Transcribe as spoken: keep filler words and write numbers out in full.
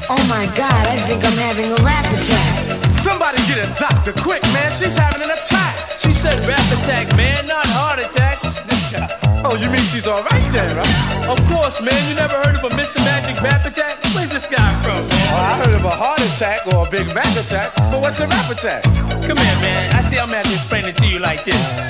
Oh my God, I think I'm having a rap attack. Somebody get a doctor quick, man. She's having an attack. She said rap attack, man, not heart attacks. Oh, you mean she's alright then, right? Of course, man. You never heard of a Mister Magic rap attack? Where's this guy from, man? Oh, I heard of a heart attack or a Big Mac attack, but what's a rap attack? Come here, man. I see I'm gonna have to explain it to you like this.